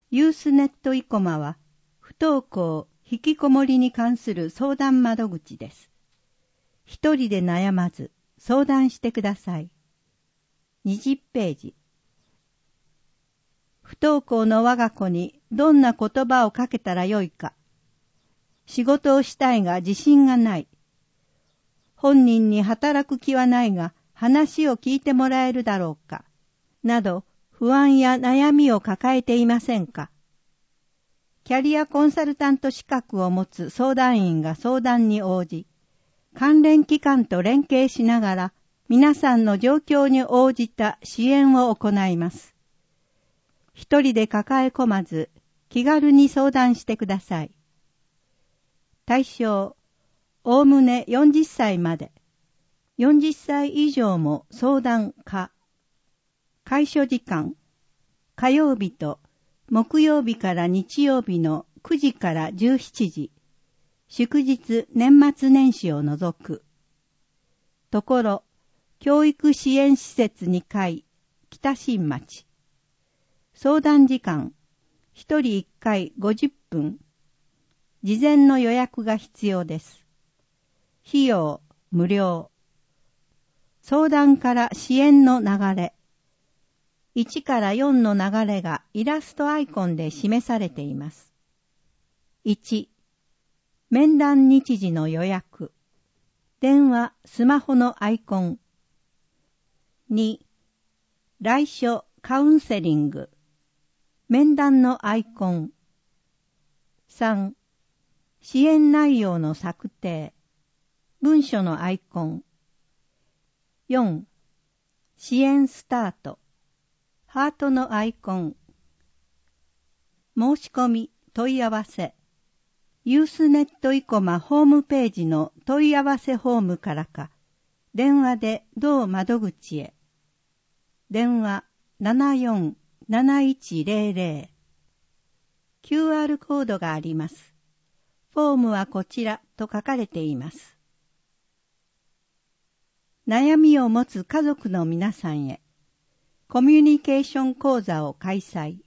ユースネットイコマは、不登校、引きこもりに関する相談窓口です。一人で悩まず、相談してください。20ページ。不登校の我が子にどんな言葉をかけたらよいか。仕事をしたいが自信がない。本人に働く気はないが話を聞いてもらえるだろうか。など不安や悩みを抱えていませんか。キャリアコンサルタント資格を持つ相談員が相談に応じ、関連機関と連携しながら皆さんの状況に応じた支援を行います。一人で抱え込まず気軽に相談してください。対象、おおむね40歳まで。40歳以上も相談可。開所時間、火曜日と木曜日から日曜日の9時から17時。祝日年末年始を除く。ところ、教育支援施設2階、北新町。相談時間、1人1回50分。事前の予約が必要です。費用、無料。相談から支援の流れ。1から4の流れがイラストアイコンで示されています。1、面談日時の予約。電話、スマホのアイコン。2、来所カウンセリング。面談のアイコン。3、支援内容の策定。文書のアイコン。4、支援スタート。ハートのアイコン。申し込み、問い合わせ。ユースネットイコマホームページの問い合わせフォームからか、電話で同窓口へ。電話 74-7100。QR コードがあります。フォームはこちらと書かれています。悩みを持つ家族の皆さんへ、コミュニケーション講座を開催。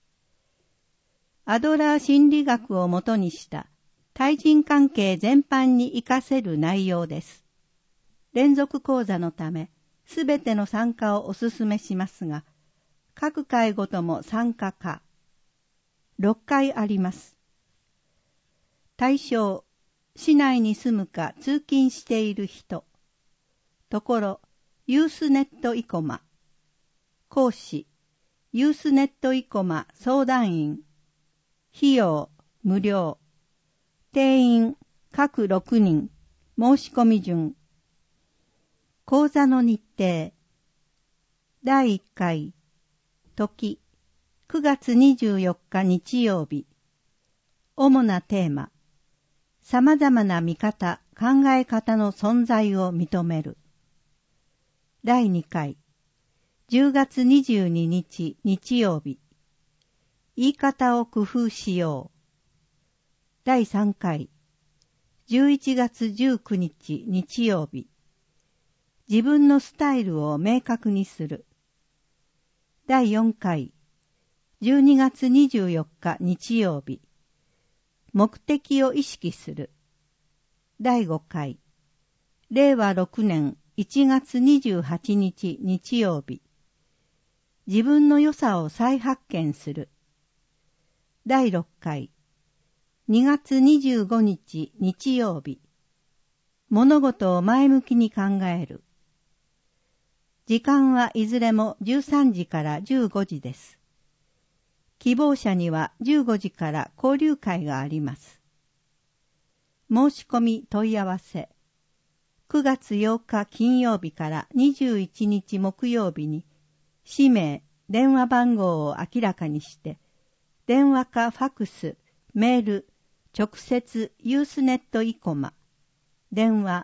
アドラー心理学をもとにした対人関係全般に活かせる内容です。連続講座のため、すべての参加をお勧めしますが、各回ごとも参加可。6回あります。対象、市内に住むか通勤している人。ところ、ユースネットイコマ。講師、ユースネットイコマ相談員。費用、無料。定員、各6人。申し込み順。講座の日程。第1回。時、9月24日日曜日。主なテーマ。様々な見方、考え方の存在を認める。第2回。10月22日日曜日。言い方を工夫しよう。第3回。11月19日日曜日。自分のスタイルを明確にする。第4回。12月24日日曜日。目的を意識する。第5回。令和6年1月28日日曜日。自分の良さを再発見する。第6回。2月25日日曜日。物事を前向きに考える。時間はいずれも13時から15時です。希望者には15時から交流会があります。申し込み問い合わせ。9月8日金曜日から21日木曜日に、氏名、電話番号を明らかにして、電話かファクス、メール、直接ユースネットイコマ、電話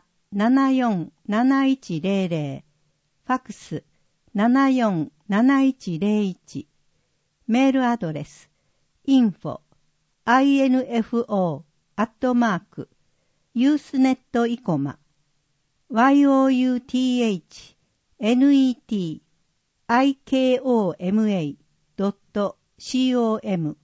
74-7100、ファクス 74-7101、メールアドレス info@useneticoma youthnetIkoma.com